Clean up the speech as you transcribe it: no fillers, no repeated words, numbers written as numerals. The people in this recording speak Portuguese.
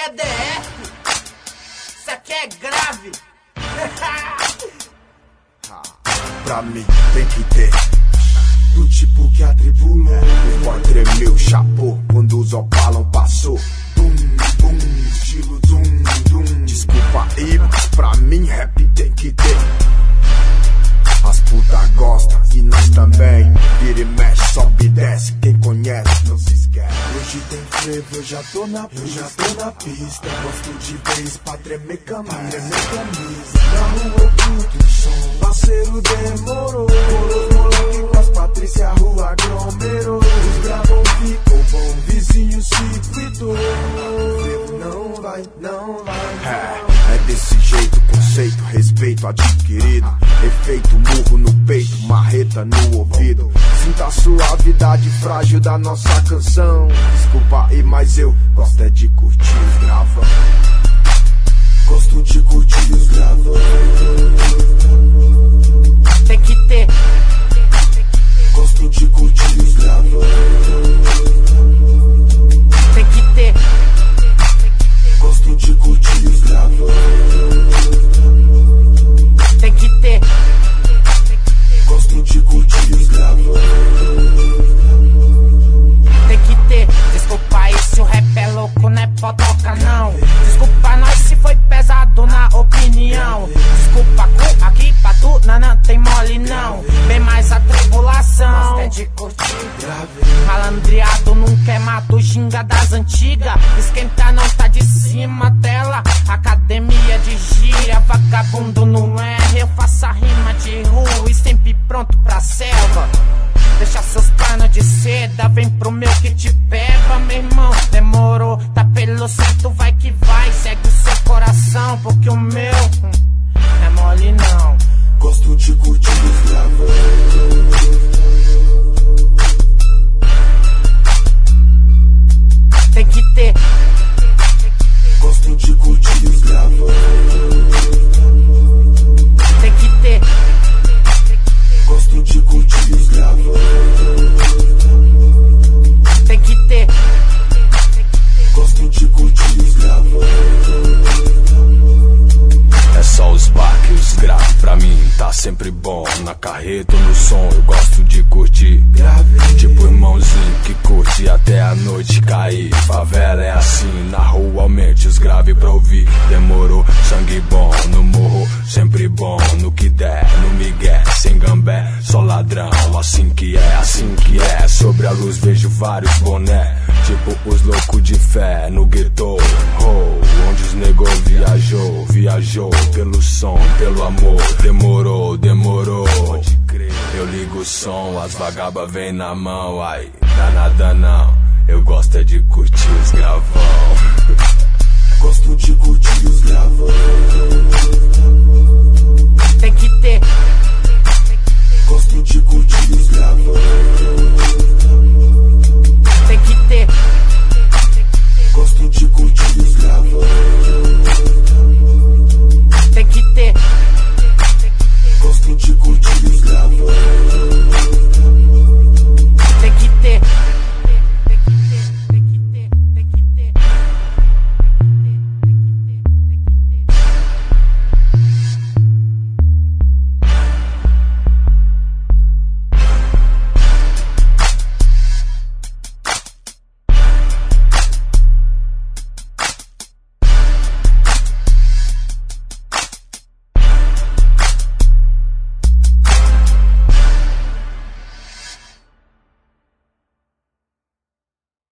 é DF. Isso aqui é grave. Pra mim tem que ter do tipo que atribulou. O pó tremeu, chapou quando os opalam passou. Dum, dum, estilo dum, dum. Desculpa aí, mas pra mim rap tem que ter. As putas gostam e nós também. Vira e mexe, sobe e desce. Quem conhece não se esquece. Hoje tem frevo, eu já tô na pista. Gosto de vez pra tremer camisa. Na rua oculto o som, parceiro demorou. Os moleque com as Patrícia, rua aglomerou. Os gravão ficou bom, vizinho se fritou. Não vai. É desse jeito, conceito, respeito adquirido. Efeito, murro no peito, marreta no ouvido. Sinta a suavidade frágil da nossa canção. Desculpa aí, mas eu gosto é de curtir os gravão. Gosto de curtir os gravão. Tem que ter. Gosto de curtir os gravão. Tem que ter. Gosto de curtir os gravão. Tem que ter. Gosto de curtir os gravão. Tem que ter. Desculpa aí se o rap é louco, não é potoca não. Desculpa nós se foi pesado na opinião. Desculpa cu, aqui pra tu, não tem mole não. Bem mais a tribulação. Gosta de curtir. Malandreado nunca é mato, ginga das antigas. Esquenta não tá de cima dela. Academia de gira, vagabundo não erra. Eu faço a rima de rua e sempre pronto pra selva. Deixa seus panos de seda, vem pro meu que te pega, meu irmão. Demorou, tá pelo certo, vai que vai. Segue o seu coração, porque o meu não é mole não. Gosto de curtir os gravão. Tem que ter. Gosto de curtir os gravão. Tem que ter. Gosto de curtir os gravão. Tem que ter. Gosto de curtir os gravão. É só os baques, os graves pra mim tá sempre bom. Na carreta ou no som eu gosto de curtir. Tipo irmãozinho que curte até a noite cair. Favela é assim, na rua aumente os graves pra ouvir. Demorou, sangue bom no morro, sempre bom no que der, no migué, sem gambé, só ladrão. Assim que é, sobre a luz vejo vários boné. Tipo os loucos de fé no gueto, onde os nego viajou pelo som, pelo amor. Demorou, pode crer. Eu ligo o som, as vagabas vem na mão. Ai, danada não, eu gosto é de curtir os gravão. Gosto de curtir os gravão. Tem que ter. Gosto de curtir os